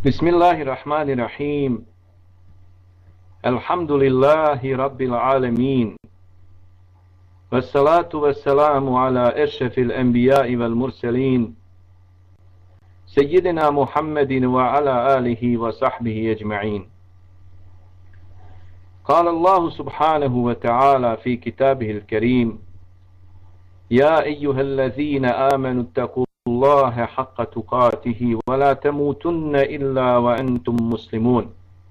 Bismillahirrahmanirrahim. Alhamdulillahi Rabbil Alamin. Wassalatu wassalamu ala ešrafil anbiya'i wal mursalin. Seyyidina Muhammedin wa ala alihi wa sahbihi ajma'in. قال الله سبحانه وتعالى في كتابه الكريم يا أيها الذين آمنوا اتقوا الله حق تقاته ولا تموتن إلا وأنتم مسلمون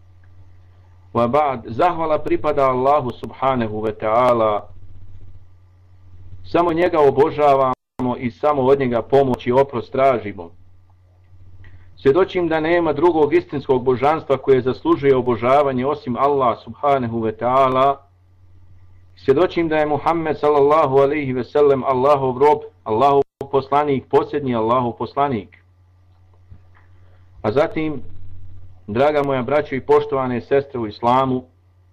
وبعد zahvala pripada Allahu subhanahu wa ta'ala, samo njega obožavamo i samo od njega pomoć i oprost tražimo. Svjedočim da nema drugog istinskog božanstva koje zaslužuje obožavanje osim Allah subhanahu wa ta'ala. Svjedočim da je Muhammed sallallahu alaihi ve sellem Allahov rob, Allahov poslanik, posljednji Allahov poslanik. A zatim, draga moja braćo i poštovane sestre u islamu,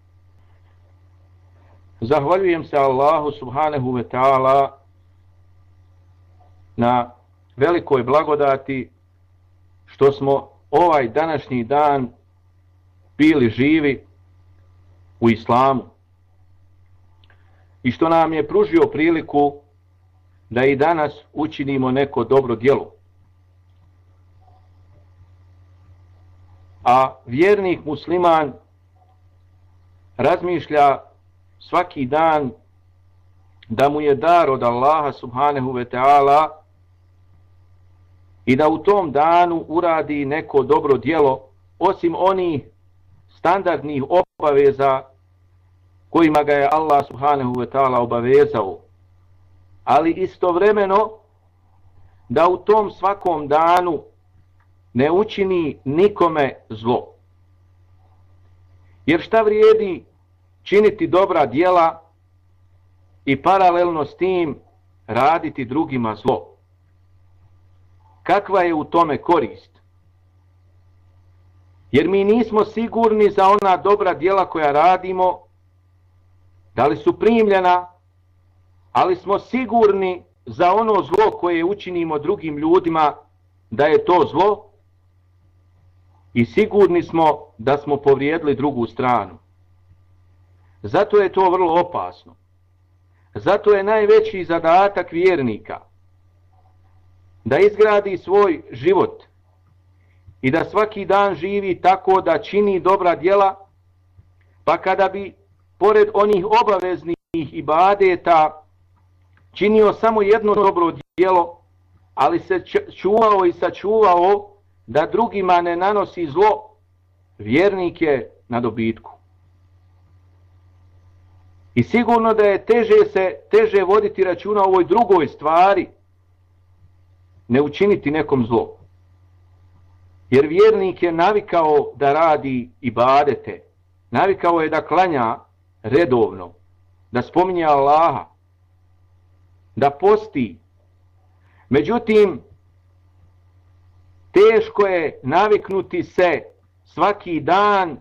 zahvaljujem se Allahu subhanahu wa ta'ala na velikoj blagodati što smo ovaj današnji dan bili živi u islamu i što nam je pružio priliku da i danas učinimo neko dobro djelo. A vjernik musliman razmišlja svaki dan da mu je dar od Allaha subhanahu wa ta'ala i da u tom danu uradi neko dobro djelo osim onih standardnih obaveza kojima ga je Allah subhanahu wa ta'ala obavezao, ali istovremeno da u tom svakom danu ne učini nikome zlo. Jer šta vrijedi činiti dobra djela i paralelno s tim raditi drugima zlo? Kakva je u tome korist? Jer mi nismo sigurni za ona dobra djela koja radimo, da li su primljena, ali smo sigurni za ono zlo koje učinimo drugim ljudima da je to zlo i sigurni smo da smo povrijedili drugu stranu. Zato je to vrlo opasno. Zato je najveći zadatak vjernika da izgradi svoj život i da svaki dan živi tako da čini dobra djela, pa kada bi pored onih obaveznih ibadeta činio samo jedno dobro djelo, ali se čuvao i sačuvao da drugima ne nanosi zlo, vjernik je na dobitku. I sigurno da je teže voditi računa o ovoj drugoj stvari, ne učiniti nekom zlo. Jer vjernik je navikao da radi ibadete, navikao je da klanja redovno, da spominje Allaha, da posti. Međutim, teško je naviknuti se svaki dan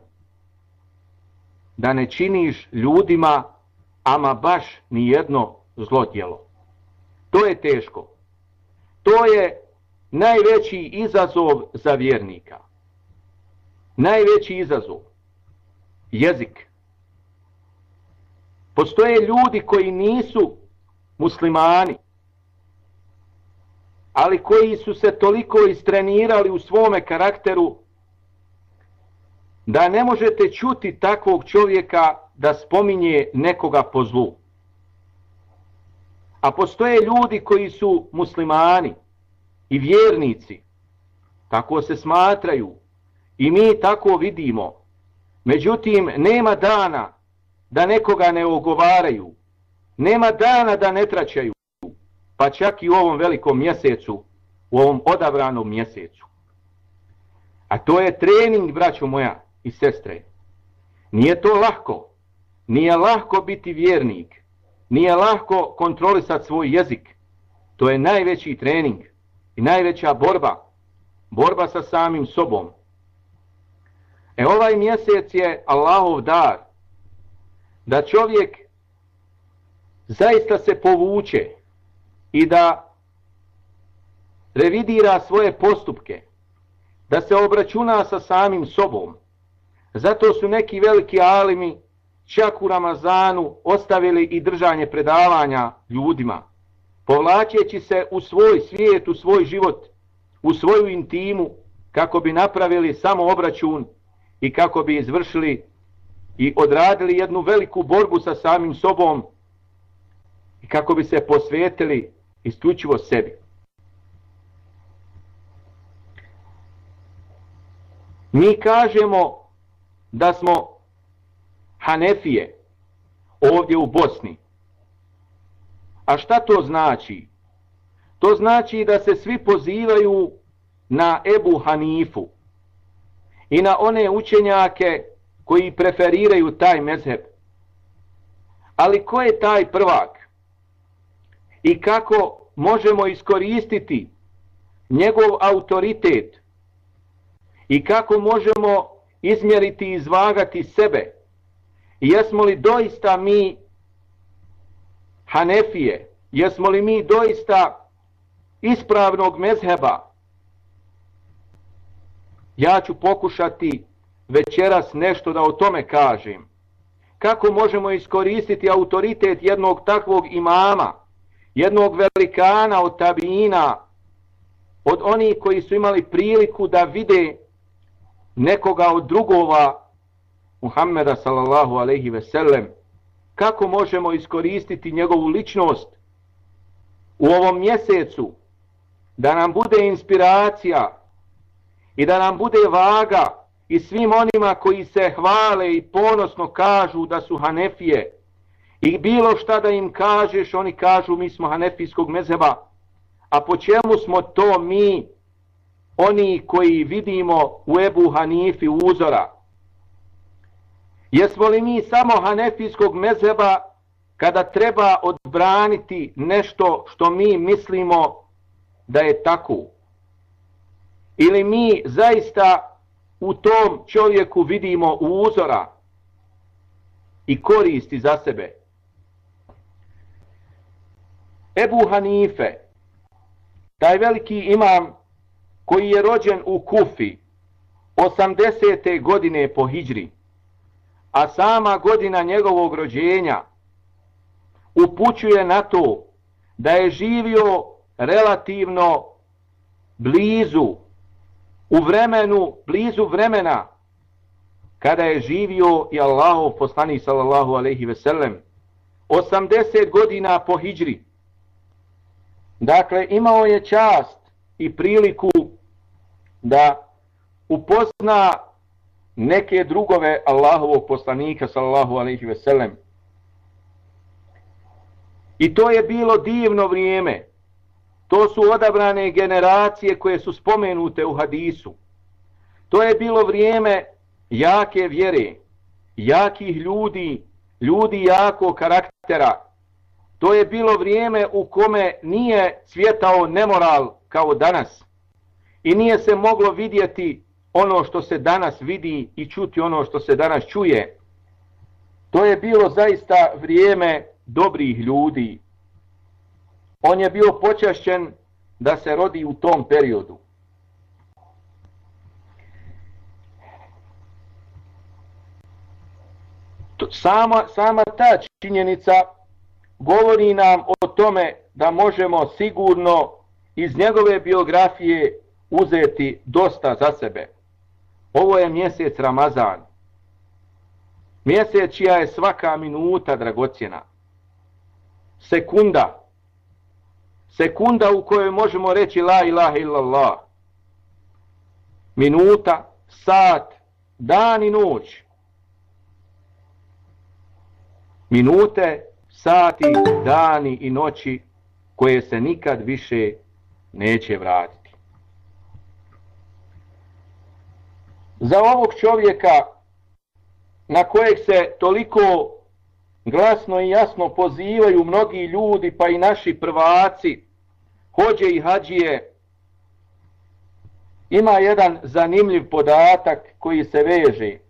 da ne činiš ljudima ama baš ni jedno zlo djelo. To je teško. To je najveći izazov za vjernika. Najveći izazov. Jezik. Postoje ljudi koji nisu muslimani, ali koji su se toliko istrenirali u svome karakteru da ne možete čuti takvog čovjeka da spominje nekoga po zlu. A postoje ljudi koji su muslimani i vjernici, tako se smatraju i mi tako vidimo. Međutim, nema dana da nekoga ne ogovaraju, nema dana da ne traćaju, pa čak i u ovom velikom mjesecu, u ovom odabranom mjesecu. A to je trening, braćo moja i sestre. Nije to lahko, nije lahko biti vjernik, nije lahko kontrolisati svoj jezik. To je najveći trening i najveća borba sa samim sobom. Ovaj mjesec je Allahov dar da čovjek zaista se povuče i da revidira svoje postupke da se obračuna sa samim sobom. Zato su neki veliki alimi čak u Ramazanu ostavili i držanje predavanja ljudima, povlačeći se u svoj svijet, u svoj život, u svoju intimu, kako bi napravili samo obračun i kako bi izvršili i odradili jednu veliku borbu sa samim sobom i kako bi se posvetili isključivo sebi. Mi kažemo da smo Hanefije ovdje u Bosni. A šta to znači? To znači da se svi pozivaju na Ebu Hanifu i na one učenjake koji preferiraju taj mezheb. Ali ko je taj prvak? I kako možemo iskoristiti njegov autoritet? I kako možemo izmjeriti i izvagati sebe? I jesmo li doista mi Hanefije? Jesmo li mi doista ispravnog mezheba? Ja ću pokušati večeras nešto da o tome kažem. Kako možemo iskoristiti autoritet jednog takvog imama, jednog velikana od tabina, od onih koji su imali priliku da vide nekoga od drugova Muhammeda sallallahu alejhi ve sellem, kako možemo iskoristiti njegovu ličnost u ovom mjesecu da nam bude inspiracija i da nam bude vaga i svim onima koji se hvale i ponosno kažu da su Hanefije i bilo šta da im kažeš, oni kažu mi smo Hanefijskog mezheba. A po čemu smo to mi, oni koji vidimo u Ebu Hanifi uzora? Jesmo li mi samo Hanefijskog mezheba kada treba odbraniti nešto što mi mislimo da je tako? Ili mi zaista u tom čovjeku vidimo uzora i koristi za sebe? Ebu Hanife, taj veliki imam koji je rođen u Kufi 80. godine po hidžri, a sama godina njegovog rođenja upućuje na to da je živio relativno blizu vremena kada je živio i Allahov poslanik sallallahu alejhi ve sellem 80 godina po hidžri. Dakle, imao je čast i priliku da upozna neke drugove Allahovog poslanika sallallahu alejhi ve sellem. I to je bilo divno vrijeme. To su odabrane generacije koje su spomenute u hadisu. To je bilo vrijeme jake vjere, jakih ljudi, ljudi jakog karaktera. To je bilo vrijeme u kome nije cvjetao nemoral kao danas. I nije se moglo vidjeti ono što se danas vidi i čuti ono što se danas čuje. To je bilo zaista vrijeme dobrih ljudi. On je bio počašćen da se rodi u tom periodu. Sama ta činjenica govori nam o tome da možemo sigurno iz njegove biografije uzeti dosta za sebe. Ovo je mjesec Ramazan. Mjesec čija je svaka minuta dragocjena. Sekunda u kojoj možemo reći la ilaha illallah. Minuta, sat, dan i noć. Minute, sati, dani i noći koje se nikad više neće vratiti. Za ovog čovjeka na kojeg se toliko glasno i jasno pozivaju mnogi ljudi, pa i naši prvaci, hođe i hadžije, ima jedan zanimljiv podatak koji se veže.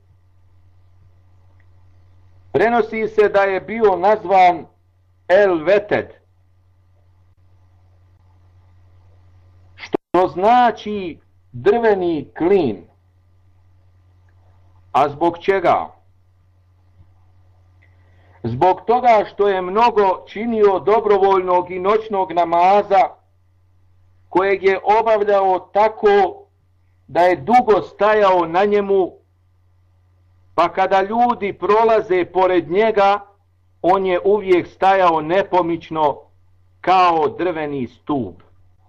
Prenosi se da je bio nazvan El Veted, što znači drveni klin. A zbog čega? Zbog toga što je mnogo činio dobrovoljnog i noćnog namaza, kojeg je obavljao tako da je dugo stajao na njemu, pa kada ljudi prolaze pored njega, on je uvijek stajao nepomično kao drveni stup.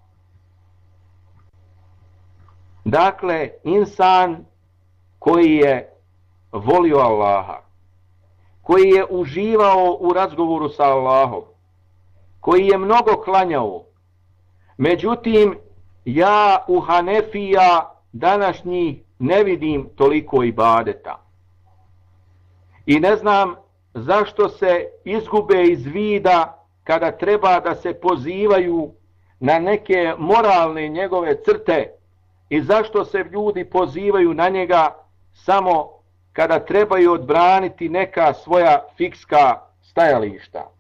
Dakle, insan koji je volio Allaha, koji je uživao u razgovoru sa Allahom, koji je mnogo klanjao. Međutim, ja u Hanefija današnjih ne vidim toliko ibadeta. I ne znam zašto se izgube iz vida kada treba da se pozivaju na neke moralne njegove crte i zašto se ljudi pozivaju na njega samo kada trebaju odbraniti neka svoja fikska stajališta.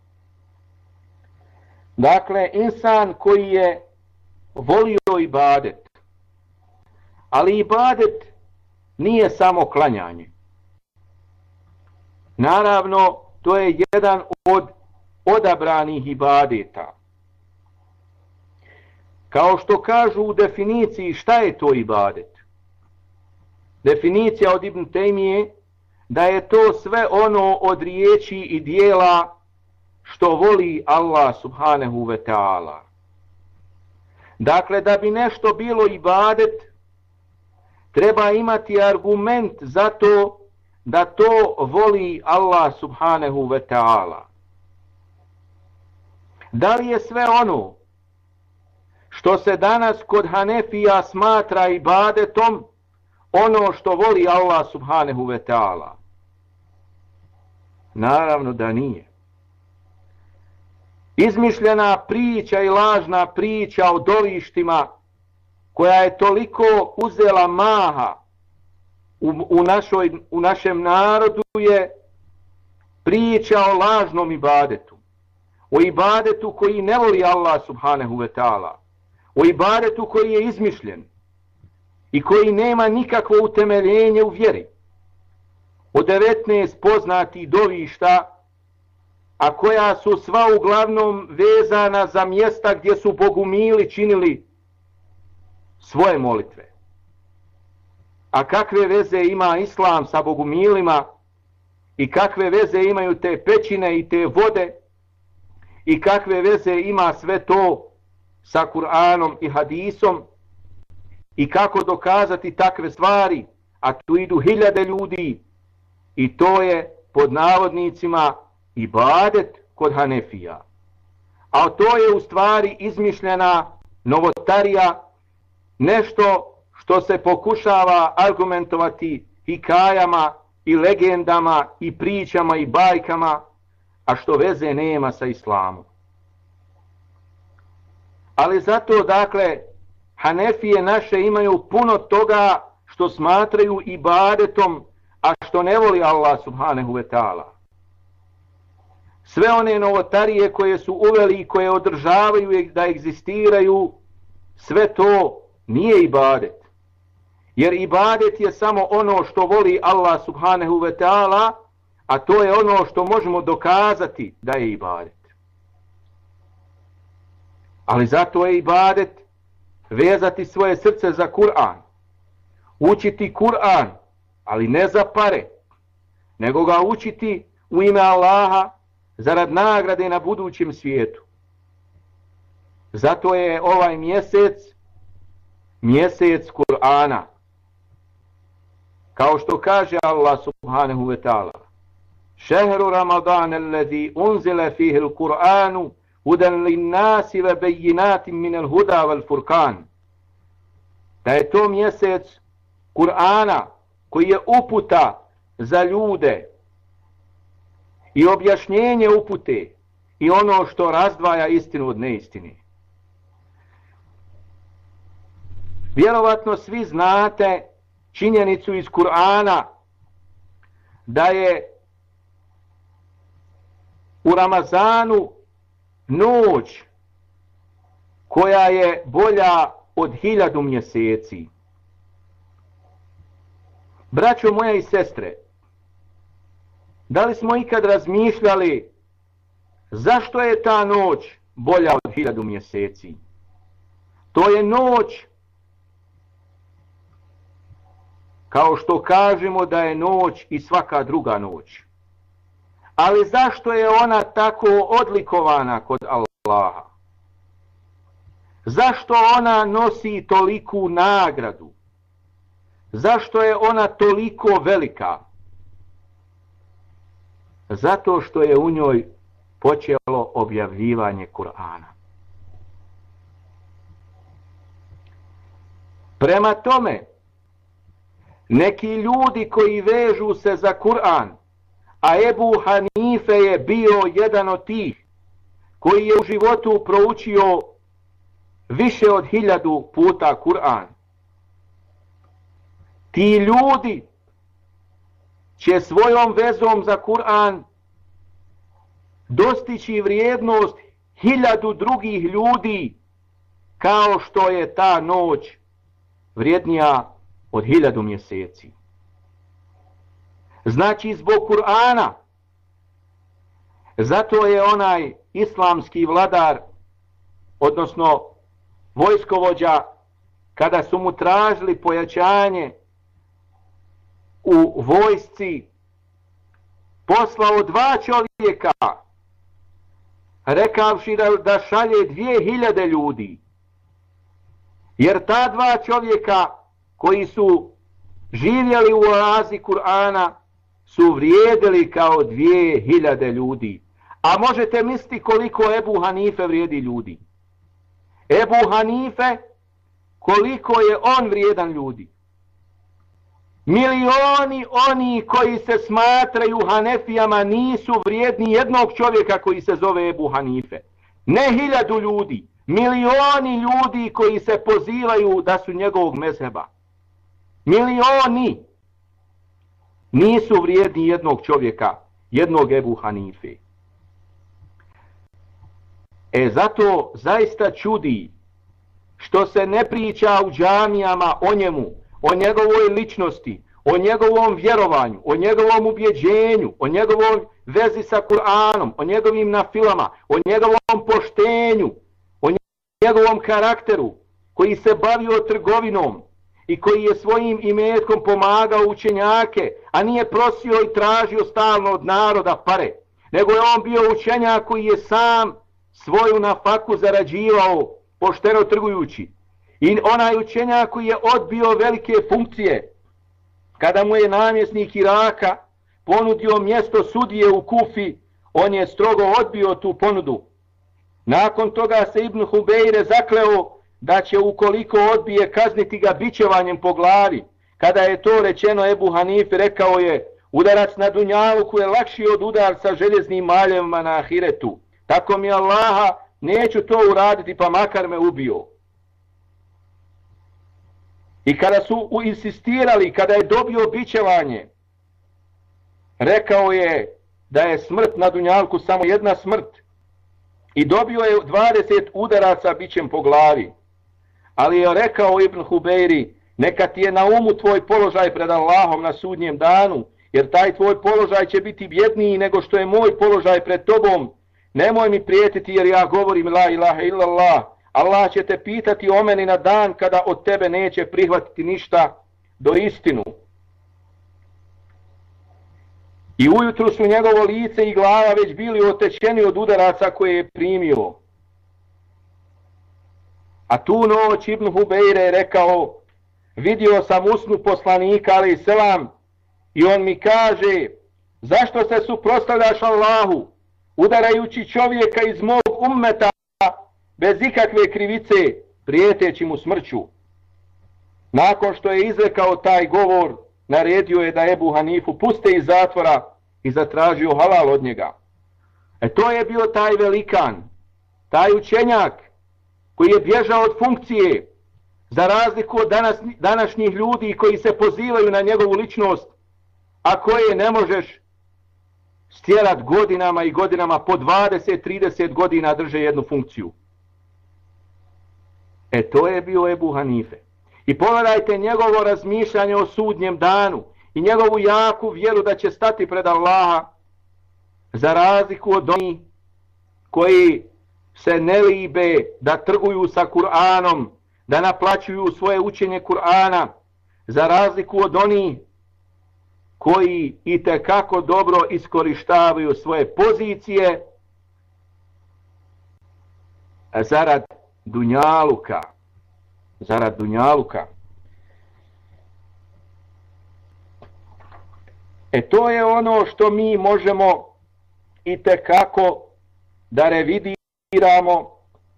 Dakle, insan koji je volio ibadet, ali ibadet nije samo klanjanje. Naravno, to je jedan od odabranih ibadeta. Kao što kažu u definiciji šta je to ibadet. Definicija od Ibn Tejmije da je to sve ono od riječi i dijela što voli Allah subhanahu ve ta'ala. Dakle, da bi nešto bilo ibadet, treba imati argument za to da to voli Allah subhanahu ve ta'ala. Da li je sve ono što se danas kod Hanefija smatra ibadetom ono što voli Allah subhanahu ve ta'ala? Naravno da nije. Izmišljena priča i lažna priča o dovištima koja je toliko uzela maha u našem narodu je priča o lažnom ibadetu. O ibadetu koji ne voli Allah subhanahu ve ta'ala. O ibadetu koji je izmišljen i koji nema nikakvo utemeljenje u vjeri. O 19 poznatih dovišta, a koja su sva uglavnom vezana za mjesta gdje su bogumili činili svoje molitve. A kakve veze ima islam sa bogumilima i kakve veze imaju te pećine i te vode i kakve veze ima sve to sa Kur'anom i hadisom i kako dokazati takve stvari, a tu idu hiljade ljudi i to je pod navodnicima ibadet kod Hanefija. A to je u stvari izmišljena novotarija, nešto što se pokušava argumentovati hikajama i legendama i pričama i bajkama, a što veze nema sa islamom. Ali zato, dakle, Hanefije naše imaju puno toga što smatraju ibadetom, a što ne voli Allah subhanahu ve ta'ala. Sve one novotarije koje su uveli i koje održavaju da egzistiraju, sve to nije ibadet. Jer ibadet je samo ono što voli Allah subhanahu ve ta'ala, a to je ono što možemo dokazati da je ibadet. Ali zato je ibadet vezati svoje srce za Kur'an. Učiti Kur'an, ali ne za pare, nego ga učiti u ime Allaha zarad nagrade na budućem svijetu. Zato je ovaj mjesec Kur'ana. Kao što kaže Allah subhanahu wa ta'ala: Šehru Ramadan alladhi unzila fihi al-Qur'anu hudan lin-nasi wa bayyinatin min al-huda wal-furqan. Da je to mjesec Kur'ana koji je uputa za ljude i objašnjenje upute i ono što razdvaja istinu od neistine. Vjerovatno svi znate činjenicu iz Kur'ana da je u Ramazanu noć koja je bolja od 1000 mjeseci. Braćo moja i sestre, da li smo ikad razmišljali zašto je ta noć bolja od 1000 mjeseci? To je noć, kao što kažemo da je noć i svaka druga noć. Ali zašto je ona tako odlikovana kod Allaha? Zašto ona nosi toliku nagradu? Zašto je ona toliko velika? Zato što je u njoj počelo objavljivanje Kur'ana. Prema tome, neki ljudi koji vežu se za Kur'an, a Ebu Hanife je bio jedan od tih koji je u životu proučio više od 1000 puta Kur'an. Ti ljudi će svojom vezom za Kur'an dostići vrijednost 1000 drugih ljudi, kao što je ta noć vrijednija od 1000 mjeseci. Znači zbog Kur'ana. Zato je onaj islamski vladar, odnosno vojskovođa, kada su mu tražili pojačanje u vojsci, poslao 2 čovjeka, rekavši da šalje 2000 ljudi. Jer ta 2 čovjeka koji su živjeli u oazi Kur'ana su vrijedili kao 2000 ljudi. A možete misliti koliko Ebu Hanife vrijedi ljudi. Ebu Hanife, koliko je on vrijedan ljudi. Milioni oni koji se smatraju Hanefijama nisu vrijedni jednog čovjeka koji se zove Ebu Hanife. Ne 1000 ljudi, milioni ljudi koji se pozivaju da su njegovog mezheba. Milioni nisu vrijedni jednog čovjeka, jednog Ebu Hanife. Zato zaista čudi što se ne priča u džamijama o njemu, o njegovoj ličnosti, o njegovom vjerovanju, o njegovom ubjeđenju, o njegovom vezi sa Kur'anom, o njegovim nafilama, o njegovom poštenju, o njegovom karakteru, koji se bavio trgovinom i koji je svojim imetkom pomagao učenjake, a nije prosio i tražio stalno od naroda pare, nego je on bio učenjak koji je sam svoju nafaku zarađivao pošteno trgujući. I onaj učenjak koji je odbio velike funkcije, kada mu je namjesnik Iraka ponudio mjesto sudije u Kufi, on je strogo odbio tu ponudu. Nakon toga se Ibn Hubejre zakleo da će ukoliko odbije kazniti ga bičevanjem po glavi. Kada je to rečeno, Ebu Hanife rekao je: udarac na dunjaluku je lakši od udarca željeznim maljevima na ahiretu. Tako mi Allaha, neću to uraditi, pa makar me ubio. I kada su insistirali, kada je dobio bičevanje, rekao je da je smrt na dunjalku samo jedna smrt. I dobio je 20 udaraca bičem po glavi. Ali je rekao Ibn Hubejri: neka ti je na umu tvoj položaj pred Allahom na sudnjem danu, jer taj tvoj položaj će biti bjedniji nego što je moj položaj pred tobom. Nemoj mi prijetiti jer ja govorim la ilaha illallah. Allah će te pitati o meni na dan kada od tebe neće prihvatiti ništa do istinu. I ujutru su njegovo lice i glava već bili otečeni od udaraca koje je primio. A tu noć Ibn Hubejre je rekao: vidio sam u snu poslanika alejhi selam i on mi kaže: zašto se suprotstavljaš Allahu, udarajući čovjeka iz mog ummeta bez ikakve krivice, prijeteći mu smrću. Nakon što je izrekao taj govor, naredio je da Ebu Hanifu puste iz zatvora i zatražio halal od njega. To je bio taj velikan, taj učenjak koji je bježao od funkcije, za razliku od današnjih ljudi koji se pozivaju na njegovu ličnost, a koje ne možeš stjerat godinama i godinama, po 20-30 godina drže jednu funkciju. To je bio Ebu Hanife. I pogledajte njegovo razmišljanje o sudnjem danu i njegovu jaku vjeru da će stati pred Allaha, za razliku od onih koji se ne libe da trguju sa Kur'anom, da naplaćuju svoje učenje Kur'ana, za razliku od onih koji itekako dobro iskorištavaju svoje pozicije zarad dunjaluka. Zarad dunjaluka. To je ono što mi možemo itekako da revidiramo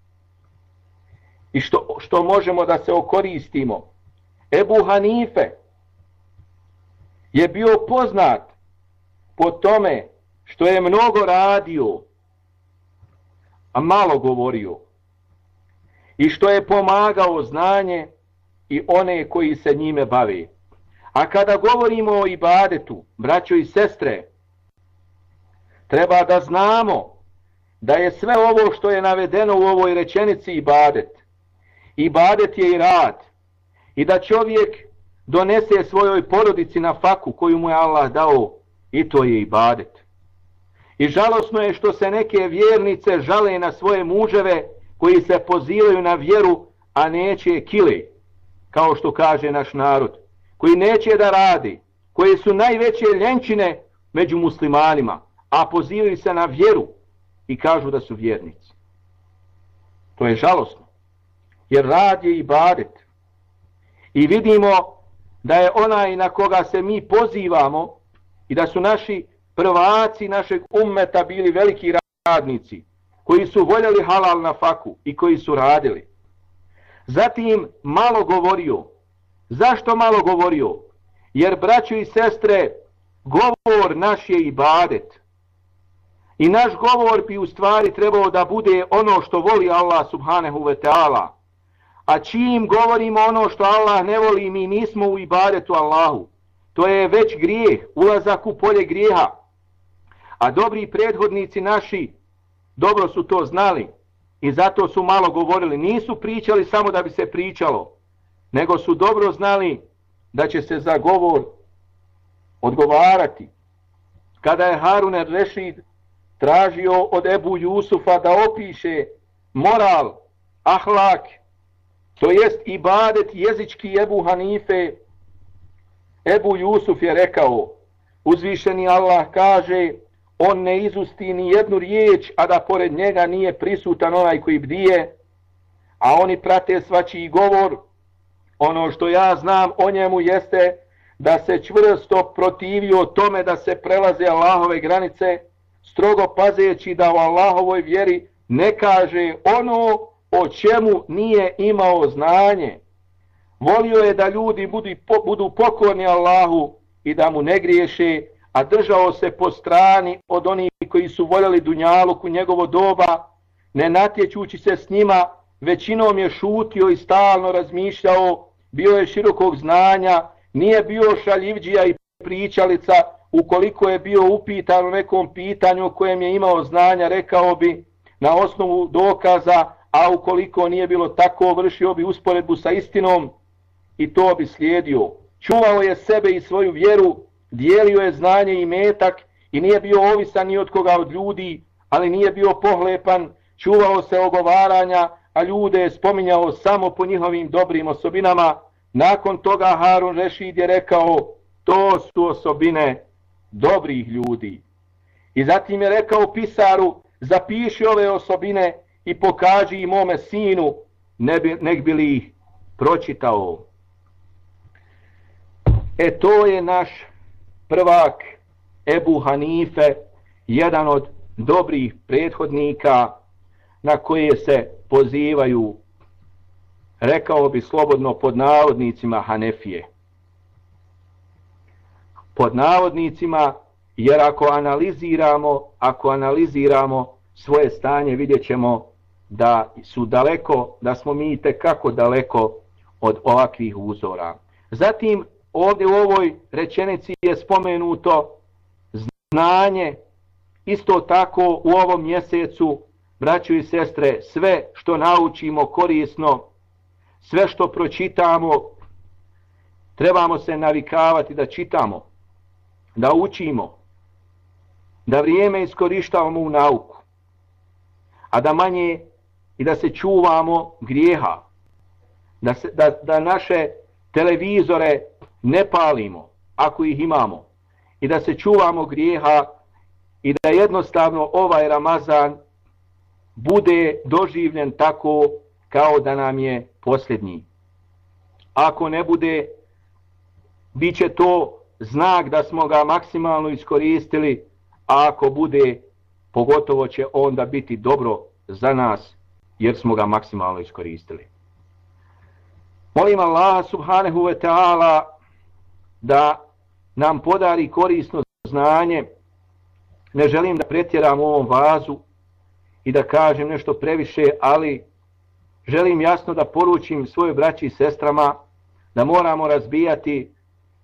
i što možemo da se okoristimo. Ebu Hanife je bio poznat po tome što je mnogo radio, a malo govorio. I što je pomagao znanje i one koji se njime bave. A kada govorimo o ibadetu, braćo i sestre, treba da znamo da je sve ovo što je navedeno u ovoj rečenici ibadet. Ibadet je i rad. I da čovjek donese svojoj porodici na faku koju mu je Allah dao, i to je ibadet. I žalosno je što se neke vjernice žale na svoje muževe koji se pozivaju na vjeru, a neće kile, kao što kaže naš narod, koji neće da radi, koji su najveće ljenčine među muslimanima, a pozivaju se na vjeru i kažu da su vjernici. To je žalosno, jer rad je ibadet. I vidimo da je onaj na koga se mi pozivamo i da su naši prvaci našeg ummeta bili veliki radnici, koji su voljeli halal na faku i koji su radili. Zatim malo govorio. Zašto malo govorio? Jer, braćo i sestre, govor naš je ibadet. I naš govor bi u stvari trebao da bude ono što voli Allah subhanahu wa ta'ala. A čim govorimo ono što Allah ne voli, mi nismo u ibadetu Allahu. To je već grijeh, ulazak u polje grijeha. A dobri prethodnici naši dobro su to znali i zato su malo govorili. Nisu pričali samo da bi se pričalo, nego su dobro znali da će se za govor odgovarati. Kada je Harun er-Rešid tražio od Ebu Jusufa da opiše moral, ahlak, to jest ibadet jezički Ebu Hanife, Ebu Jusuf je rekao, uzvišeni Allah kaže, on ne izusti ni jednu riječ, a da pored njega nije prisutan onaj koji bdije, a oni prate svačiji govor. Ono što ja znam o njemu jeste da se čvrsto protivio tome da se prelaze Allahove granice, strogo pazeći da u Allahovoj vjeri ne kaže ono o čemu nije imao znanje. Volio je da ljudi budu pokorni Allahu i da mu ne griješe, a držao se po strani od onih koji su voljeli dunjaluk u njegovo doba, ne natječući se s njima, većinom je šutio i stalno razmišljao, bio je širokog znanja, nije bio šaljivđija i pričalica, ukoliko je bio upitan u nekom pitanju o kojem je imao znanja, rekao bi na osnovu dokaza, a ukoliko nije bilo tako, vršio bi usporedbu sa istinom i to bi slijedio. Čuvao je sebe i svoju vjeru, dijelio je znanje i metak i nije bio ovisan ni od koga od ljudi, ali nije bio pohlepan, čuvao se ogovaranja, a ljude je spominjao samo po njihovim dobrim osobinama. Nakon toga Harun Rešid je rekao, to su osobine dobrih ljudi. I zatim je rekao pisaru, zapiši ove osobine i pokaži i mome sinu, nek bi li ih pročitao. To je naš prvak Ebu Hanife, jedan od dobrih prethodnika na koje se pozivaju, rekao bi slobodno pod navodnicima, Hanefije. Pod navodnicima, jer ako analiziramo svoje stanje, vidjet ćemo da su daleko, da smo mi itekako daleko od ovakvih uzora. Zatim, ovdje u ovoj rečenici je spomenuto znanje, isto tako u ovom mjesecu, braćo i sestre, sve što naučimo korisno, sve što pročitamo, trebamo se navikavati da čitamo, da učimo, da vrijeme iskorištavamo u nauku, a da manje i da se čuvamo grijeha, da naše televizore ne palimo ako ih imamo i da se čuvamo grijeha i da jednostavno ovaj Ramazan bude doživljen tako kao da nam je posljednji. Ako ne bude, bit će to znak da smo ga maksimalno iskoristili, a ako bude, pogotovo će onda biti dobro za nas jer smo ga maksimalno iskoristili. Molim Allah subhanahu wa ta'ala da nam podari korisno znanje. Ne želim da pretjeram u ovom vazu i da kažem nešto previše, ali želim jasno da poručim svojoj braći i sestrama da moramo razbijati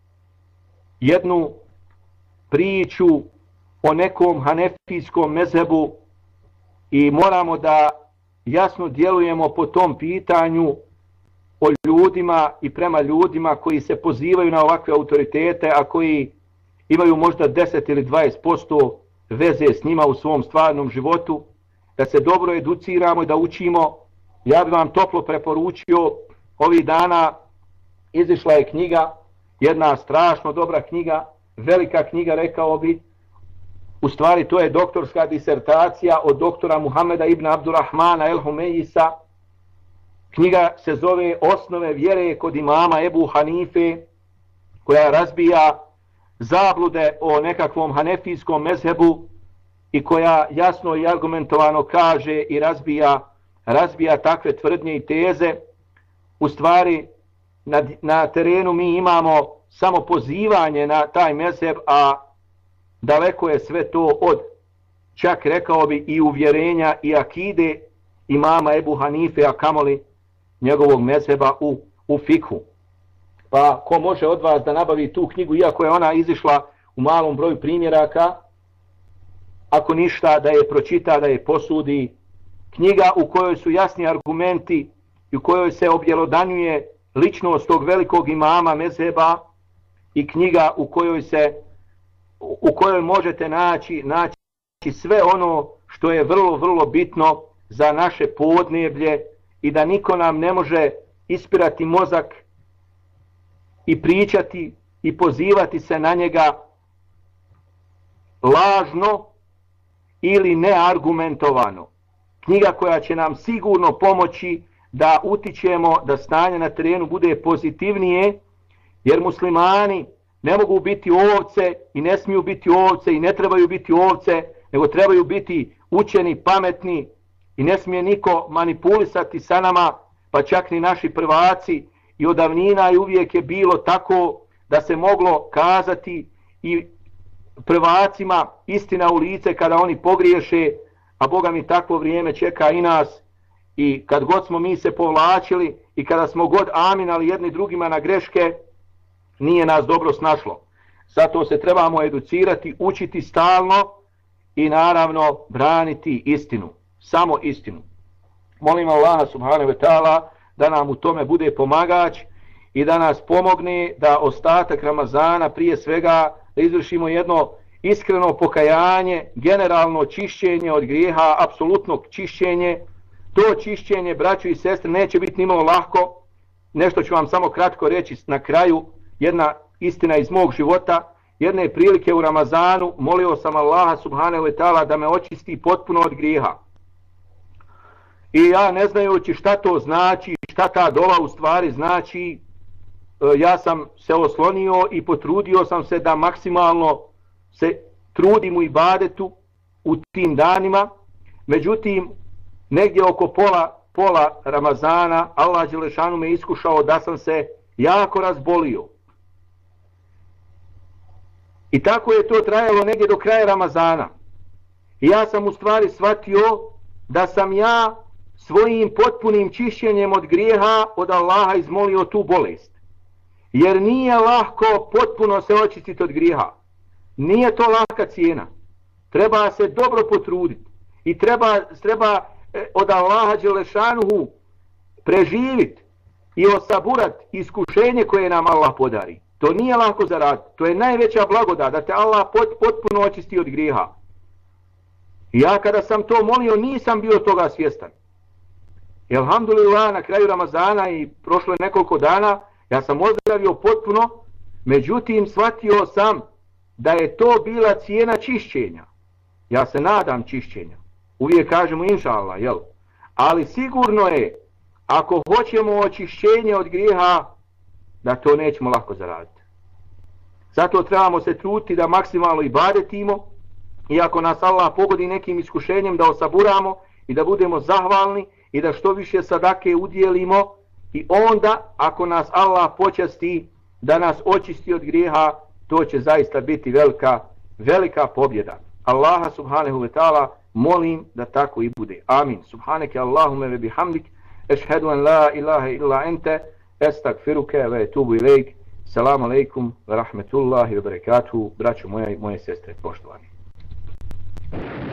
jednu priču o nekom hanefijskom mezhebu i moramo da jasno djelujemo po tom pitanju o ljudima i prema ljudima koji se pozivaju na ovakve autoritete, a koji imaju možda 10 ili 20% veze s njima u svom stvarnom životu, da se dobro educiramo i da učimo. Ja bih vam toplo preporučio, ovih dana izišla je knjiga, jedna strašno dobra knjiga, velika knjiga rekao bi, u stvari to je doktorska disertacija od doktora Muhameda ibn Abdurrahmana el-Humejisa. Knjiga se zove Osnove vjere kod imama Ebu Hanife, koja razbija zablude o nekakvom hanefijskom mezhebu i koja jasno i argumentovano kaže i razbija takve tvrdnje i teze. U stvari na terenu mi imamo samo pozivanje na taj mezheb, a daleko je sve to od, čak rekao bi, i uvjerenja i akide imama Ebu Hanife, a kamoli njegovog mezheba u fikhu. Pa ko može od vas da nabavi tu knjigu, iako je ona izišla u malom broju primjeraka, ako ništa da je pročita, da je posudi. Knjiga u kojoj su jasni argumenti i u kojoj se objelodanjuje ličnost tog velikog imama mezheba i knjiga u kojoj možete naći sve ono što je vrlo, vrlo bitno za naše podneblje i da niko nam ne može ispirati mozak i pričati i pozivati se na njega lažno ili neargumentovano. Knjiga koja će nam sigurno pomoći da utičemo da stanje na terenu bude pozitivnije, jer muslimani ne mogu biti ovce i ne smiju biti ovce i ne trebaju biti ovce, nego trebaju biti učeni, pametni i ne smije niko manipulisati sa nama, pa čak ni naši prvaci. I od davnina i uvijek je bilo tako da se moglo kazati i prvacima istina u lice kada oni pogriješe, a Boga mi takvo vrijeme čeka i nas. I kad god smo mi se povlačili i kada smo god aminali jedni drugima na greške, nije nas dobro snašlo. Zato se trebamo educirati, učiti stalno i naravno braniti istinu. Samo istinu. Molim Allaha subhanahu wa ta'ala da nam u tome bude pomagač i da nas pomogne da ostatak Ramazana prije svega da izvršimo jedno iskreno pokajanje, generalno čišćenje od grijeha, apsolutno čišćenje. To čišćenje, braćo i sestre, neće biti nimalo lahko. Nešto ću vam samo kratko reći na kraju, jedna istina iz mog života. Jedne prilike u Ramazanu molio sam Allaha subhanahu wa ta'ala da me očisti potpuno od grijeha. I ja, ne znajući šta to znači, šta ta dova u stvari znači, ja sam se oslonio i potrudio sam se da maksimalno se trudim u ibadetu u tim danima. Međutim, negdje oko pola Ramazana Allah dželešanu me iskušao da sam se jako razbolio. I tako je to trajalo negdje do kraja Ramazana. I ja sam u stvari shvatio da sam ja svojim potpunim čišćenjem od grijeha od Allaha izmolio tu bolest. Jer nije lahko potpuno se očistiti od grijeha. Nije to laka cijena. Treba se dobro potruditi. I treba od Allaha dželešanuhu preživiti i osaburat iskušenje koje nam Allah podari. To nije lako zaraditi. To je najveća blagodat, da te Allah potpuno očisti od grijeha. I ja kada sam to molio nisam bio toga svjestan. I alhamdulillah, na kraju Ramazana i prošlo je nekoliko dana, ja sam ozdravio potpuno, međutim shvatio sam da je to bila cijena čišćenja. Ja se nadam čišćenja. Uvijek kažemo inša Allah, jel? Ali sigurno je, ako hoćemo očišćenje od grijeha, da to nećemo lako zaraditi. Zato trebamo se truditi da maksimalno ibadetimo, i ako nas Allah pogodi nekim iskušenjem, da osaburamo i da budemo zahvalni i da što više sadake udjelimo, i onda ako nas Allah počasti da nas očisti od grijeha, to će zaista biti velika pobjeda. Allaha subhanahu wa ta'ala molim da tako i bude. Amin. Subhaneke Allahume ve bihamdik, ešhedu an la ilaha illa ente, estagfiruke ve etubu ilejk. Salamu alaikum wa rahmetullahi wa barakatuhu, braćo moja i moje sestre, poštovani.